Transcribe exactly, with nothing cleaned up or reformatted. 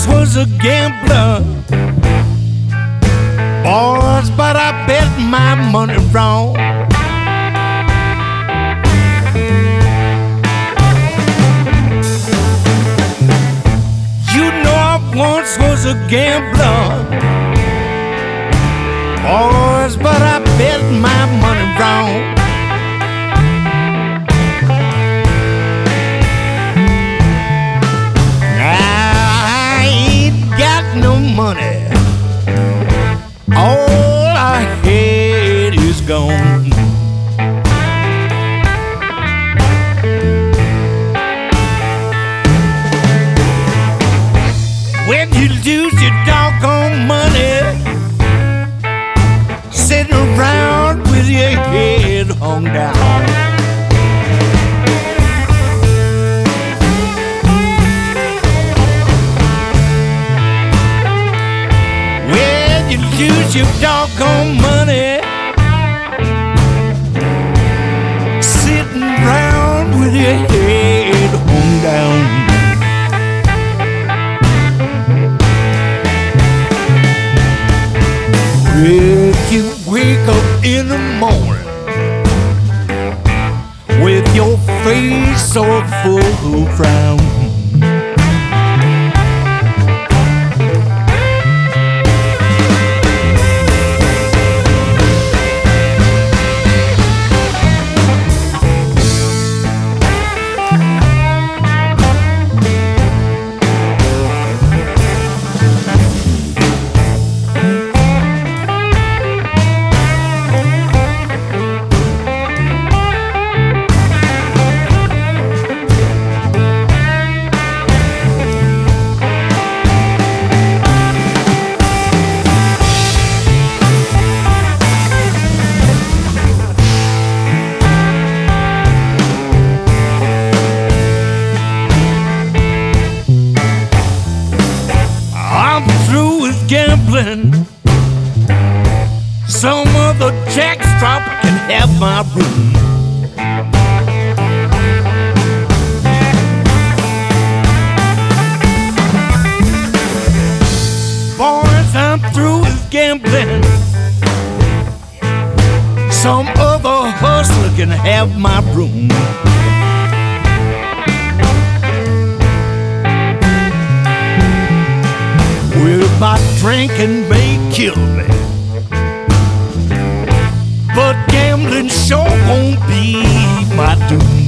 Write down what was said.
once was a gambler, boys, but I bet my money wrong. You know I once was a gambler, boys, but I bet my money wrong. I ain't got no money, all I had is gone. When you lose your doggone money, sitting around with your head hung down. When you lose your doggone money, sitting around with your head hung down. If you wake up in the morning with your face so full of frown, gambling, some other jackstrap can have my room. Boys, I'm through with gambling, some other hustler can have my room. Well, my drinking may kill me, but gambling sure won't be my doom.